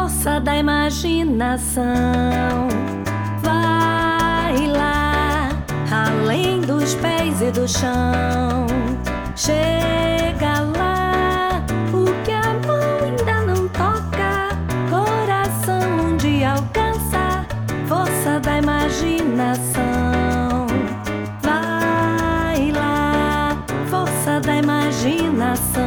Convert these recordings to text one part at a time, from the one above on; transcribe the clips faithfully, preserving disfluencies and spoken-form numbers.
força da imaginação. Vai lá, além dos pés e do chão. Chega lá, o que a mão ainda não toca, coração um dia alcança. Força da imaginação. Vai lá, força da imaginação.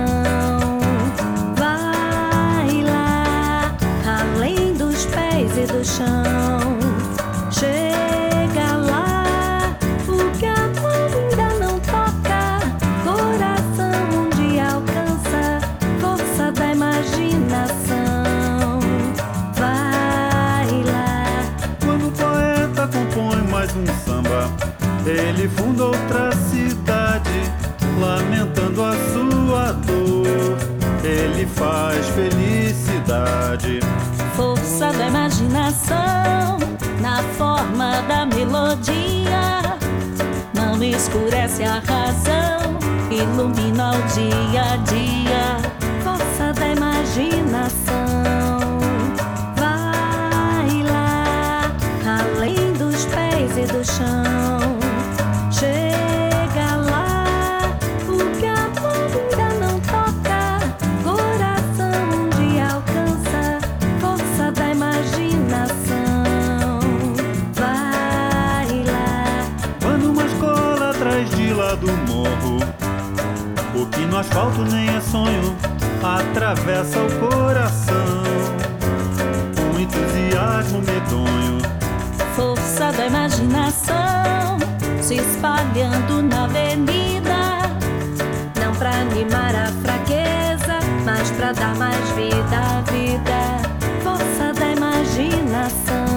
E do chão. Chega lá, o que a mão ainda não toca, coração um dia alcança. Força da imaginação. Vai lá. Quando o poeta compõe mais um samba, ele funda outra cidade, lamentando a sua dor. Ele faz felicidade. Força da imaginação, na forma da melodia. Não escurece a razão, ilumina o dia a dia. Força da imaginação. Vai lá, além dos pés e do chão. Chega lá, o que a mão ainda não toca, coração um dia alcança. Força da imaginação. Vai lá. Quando uma escola atrás de lá do morro, o que no asfalto nem é sonho, atravessa o coração, um entusiasmo medonho. Força da imaginação, se espalhando na avenida, não pra animar a fraqueza, mas pra dar mais vida à vida. Força da imaginação.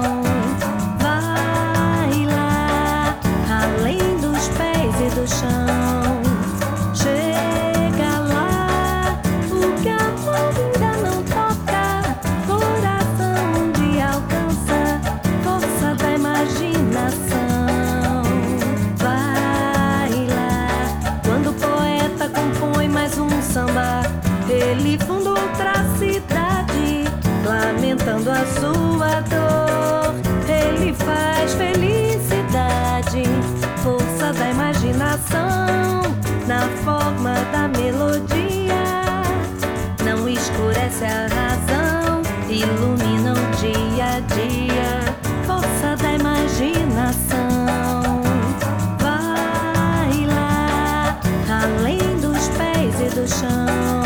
Vai lá, além dos pés e do chão. Chega lá, o que a mão ainda não toca, coração um dia alcança. Força da imaginação. Vai lá. Quando o poeta compõe mais um samba, ele funda outra cidade, lamentando a sua dor. Ele faz felicidade. Força da imaginação, na forma da melodia. Não escurece a razão, ilumina o dia a dia. Força da imaginação. Vai lá, além dos pés e do chão.